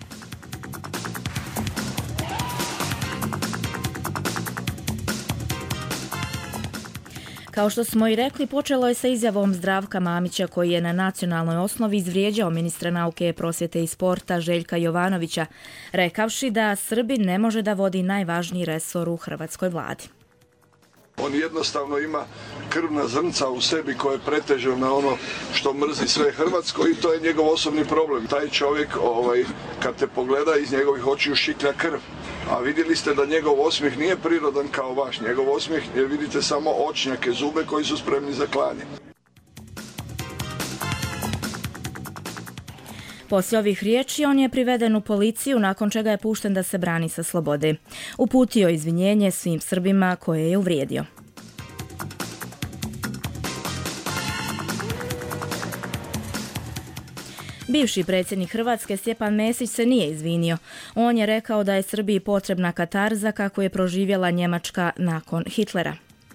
Kao što smo i rekli, počelo je sa izjavom Zdravka Mamića koji je na nacionalnoj osnovi izvrijeđao ministra nauke, prosvjete i sporta Željka Jovanovića, rekavši da Srbin ne može da vodi najvažniji resor u hrvatskoj vladi. On jednostavno ima krvna zrnca u sebi koje pretežu na ono što mrzi sve hrvatsko i to je njegov osobni problem. Taj čovjek, ovaj, kad te pogleda, iz njegovih očiju šiklja krv. A vidjeli ste da njegov osmijeh nije prirodan kao vaš. Njegov osmijeh, jer vidite samo očnjake, zube koji su spremni za klanje. Poslije ovih riječi on je priveden u policiju, nakon čega je pušten da se brani sa slobode. Uputio izvinjenje svim Srbima koje je uvrijedio. Bivši predsjednik Hrvatske Stjepan Mesić se nije izvinio. On je rekao da je Srbiji potrebna katarza kako je proživjela Njemačka nakon Hitlera.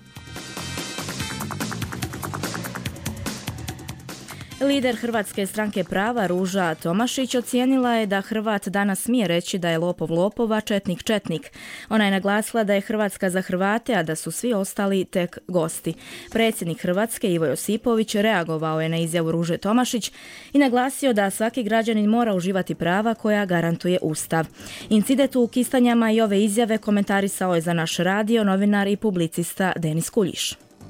Lider Hrvatske stranke prava Ruža Tomašić ocijenila je da Hrvat danas smije reći da je lopov lopova, četnik četnik. Ona je naglasila da je Hrvatska za Hrvate, a da su svi ostali tek gosti. Predsjednik Hrvatske Ivo Josipović reagovao je na izjavu Ruže Tomašić i naglasio da svaki građanin mora uživati prava koja garantuje Ustav. Incident u Kistanjama i ove izjave komentarisao je za naš radio novinar i publicista Denis Kuljiš.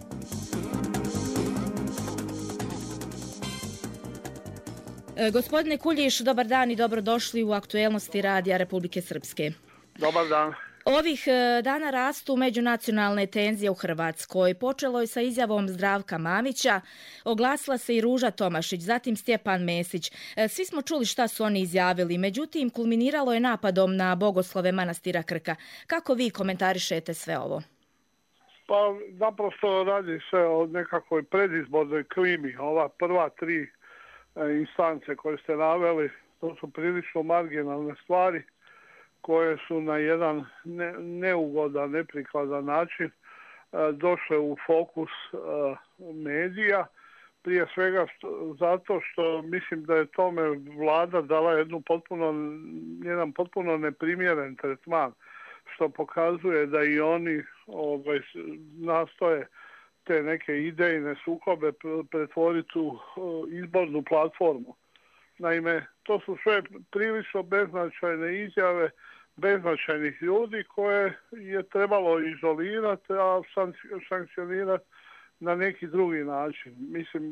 Gospodine Kuljiš, dobar dan i dobrodošli u aktuelnosti Radija Republike Srpske. Dobar dan. Ovih dana rastu međunacionalne tenzije u Hrvatskoj. Počelo je sa izjavom Zdravka Mamića, oglasila se i Ruža Tomašić, zatim Stjepan Mesić. Svi smo čuli šta su oni izjavili, međutim kulminiralo je napadom na bogoslove manastira Krka. Kako vi komentarišete sve ovo? Pa naprosto radi se o nekakvoj predizbornoj klimi. Ova prva tri instance koje ste naveli, to su prilično marginalne stvari koje su na jedan ne, neugodan, neprikladan način došle u fokus medija. Prije svega što, zato što mislim da je tome vlada dala jednu potpuno, jedan potpuno neprimjeren tretman, što pokazuje da i oni ovaj, nastoje te neke idejne sukobe pretvoriti u izbornu platformu. Naime, to su sve prilično beznačajne izjave beznačajnih ljudi koje je trebalo izolirati, a sankcionirati na neki drugi način. Mislim,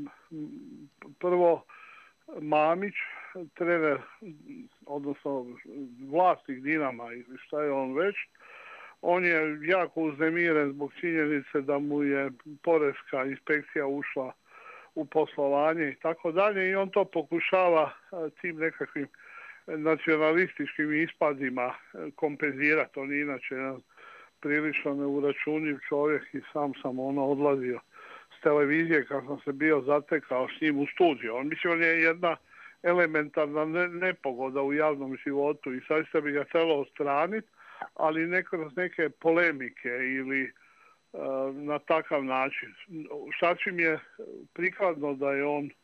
prvo Mamić, trener, odnosno vlasnik Dinama ili šta je on već, on je jako uznemiren zbog činjenice da mu je porezka inspekcija ušla u poslovanje i tako dalje i on to pokušava tim nekakvim nacionalističkim ispadima kompenzirati. On je inače jedan prilično neuračunljiv čovjek i sam sam ono odlazio s televizije kad sam se bio zatekao s njim u studiju. On mislim on je jedna elementarna nepogoda u javnom životu i sad se bi ga trebalo odstraniti, ali ne kroz neke polemike ili uh, na takav način. Sasvim je prikladno da je on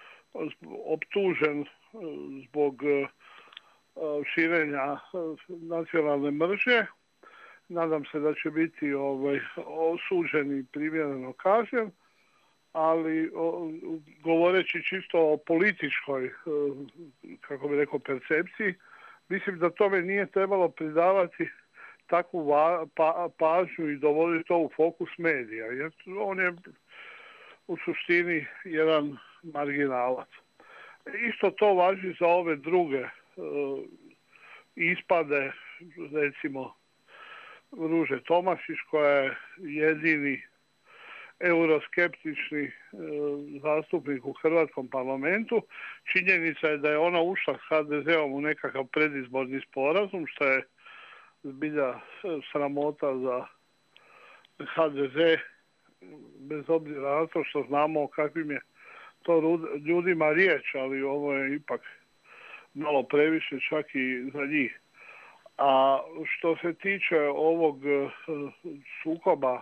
optužen uh, zbog uh, širenja uh, nacionalne mržnje. Nadam se da će biti ovaj, osuđen i primjereno kažnjen, ali o, govoreći čisto o političkoj, uh, kako bi rekao, percepciji, mislim da tome nije trebalo pridavati takvu va, pa, pažnju i dovoditi to u fokus medija, jer on je u suštini jedan marginalac. Isto to važi za ove druge uh, ispade, recimo Ruže Tomašić, koja je jedini euroskeptični e, zastupnik u Hrvatskom parlamentu. Činjenica je da je ona ušla s ha de zeom u nekakav predizborni sporazum, što je zbilja sramota za ha de ze, bez obzira na to što znamo o kakvim je to ljudima riječ, ali ovo je ipak malo previše čak i za njih. A što se tiče ovog sukoba,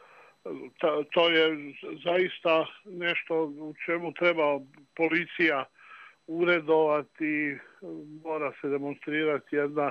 to je zaista nešto u čemu treba policija uredovati, mora se demonstrirati jedna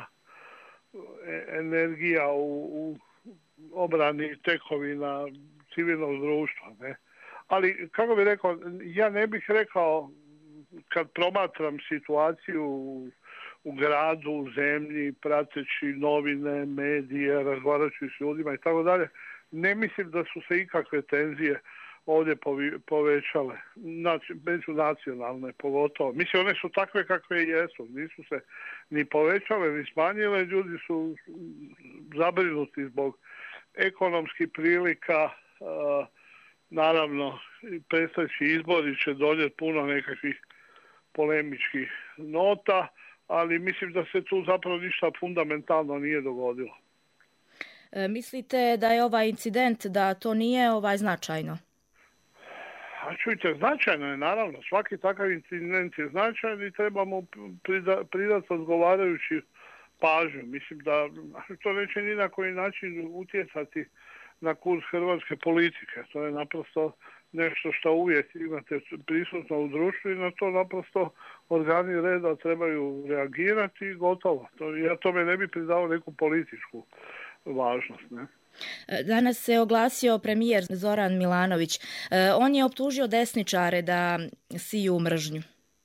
energija u, u obrani tekovina civilnog društva. Ne? Ali, kako bih rekao, ja ne bih rekao, kad promatram situaciju u, u gradu, u zemlji, prateći novine, medije, razgovarajući s ljudima i tako dalje, ne mislim da su se ikakve tenzije ovdje povećale, međunacionalne pogotovo. Mislim, one su takve kakve jesu, nisu se ni povećale, ni smanjile, ljudi su zabrinuti zbog ekonomskih prilika, naravno, predstojeći izbori će donijeti puno nekakvih polemičkih nota, ali mislim da se tu zapravo ništa fundamentalno nije dogodilo. E, mislite da je ovaj incident, da to nije ovaj značajno? A čujte, značajno je naravno. Svaki takav incident je značajan i trebamo pridati odgovarajući pažnju. Mislim da to neće ni na koji način utjecati na kurs hrvatske politike. To je naprosto nešto što uvijek imate prisutno u društvu i na to naprosto organi reda trebaju reagirati i gotovo. To, ja tome ne bi pridao neku političku važnost. Ne? Danas se oglasio premijer Zoran Milanović. On je optužio desničare da siju mržnju.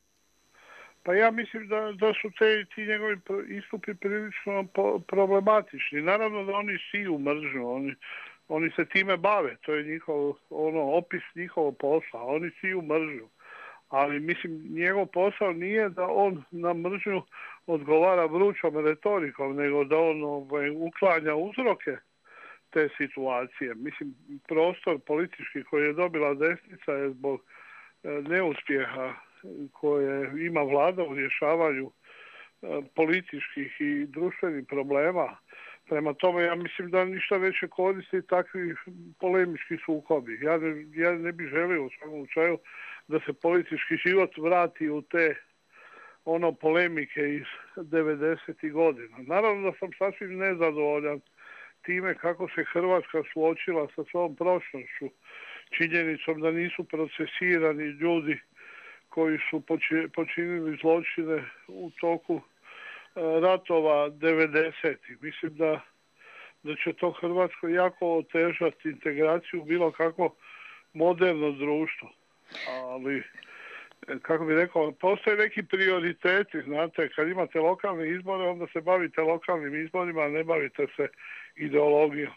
Pa ja mislim da, da su te, ti njegovi istupi prilično problematični. Naravno da oni siju mržnju, oni, oni se time bave, to je njihov ono, opis njihovog posla, oni siju mržnju. Ali mislim, njegov posao nije da on na mržnju odgovara vrućom retorikom, nego da on ovaj, uklanja uzroke te situacije. Mislim, prostor politički koji je dobila desnica je zbog neuspjeha koje ima vlada u rješavanju političkih i društvenih problema. Prema tome, ja mislim da ništa neće koristiti takvi polemički sukobi. Ja ne, ja ne bih želio u svakom slučaju da se politički život vrati u te ono polemike iz devedesetih godina. Naravno da sam sasvim nezadovoljan time kako se Hrvatska suočila sa svojom prošlošću, činjenicom da nisu procesirani ljudi koji su počinili zločine u toku ratova devedesetih. Mislim da, da će to Hrvatskoj jako otežati integraciju bilo kako moderno društvo. Ali, kako bih rekao, postoje neki prioriteti, znate, kad imate lokalne izbore, onda se bavite lokalnim izborima, a ne bavite se ideologijom.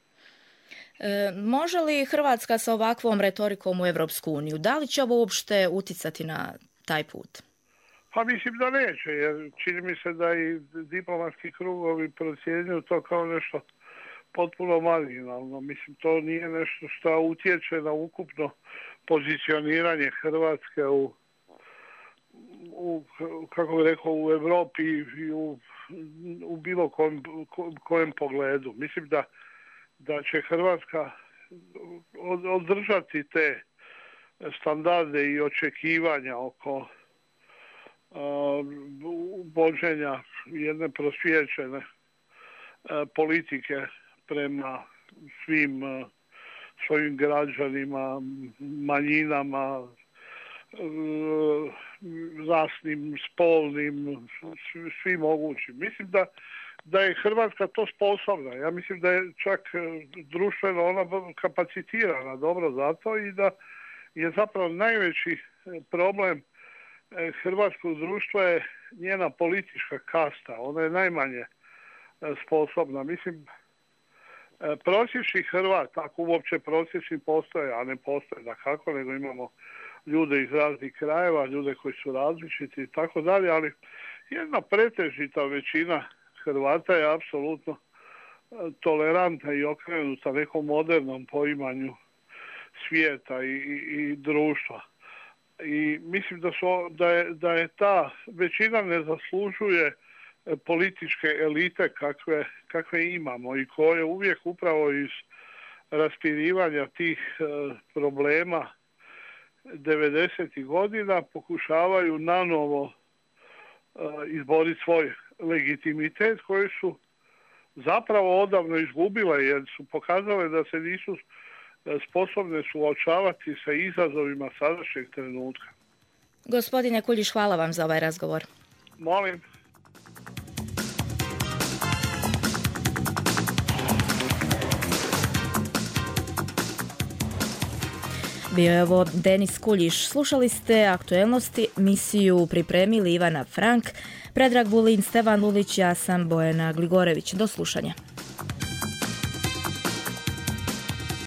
E, može li Hrvatska sa ovakvom retorikom u Europsku uniju? Da li će ovo uopšte uticati na taj put? Pa mislim da neće, jer čini mi se da i diplomatski krugovi procjenjuju to kao nešto potpuno marginalno. Mislim, to nije nešto što utječe na ukupno pozicioniranje Hrvatske u, u kako bih rekao, u Europi i u, u bilo kojem, kojem pogledu. Mislim da, da će Hrvatska održati te standarde i očekivanja oko vođenja jedne prosvjećene politike prema svim svojim građanima, manjinama, rasnim, spolnim, svim mogućim. Mislim da, da je Hrvatska to sposobna. Ja mislim da je čak društveno ona kapacitirana dobro za to i da je zapravo najveći problem hrvatskog društva je njena politička kasta. Ona je najmanje sposobna. Mislim, prosječni Hrvat, ako uopće prosječni postoje, a ne postoje da kako, nego imamo ljude iz raznih krajeva, ljude koji su različiti i tako dalje, ali jedna pretežita većina Hrvata je apsolutno tolerantna i okrenuta nekom modernom poimanju svijeta i, i, i društva. I mislim da, su, da, je, da je ta većina ne zaslužuje političke elite kakve, kakve imamo i koje uvijek upravo iz raspirivanja tih e, problema devedesetih godina pokušavaju nanovo e, izboriti svoj legitimitet koji su zapravo odavno izgubile jer su pokazale da se nisu sposobne suočavati sa izazovima sadašnjeg trenutka. Gospodine Kuljiš, hvala vam za ovaj razgovor. Molim. Bio je ovo Denis Kuljiš. Slušali ste aktuelnosti, misiju pripremili Ivana Frank, Predrag Vulin, Stevan Lulić, ja sam Bojana Gligorević. Do slušanja.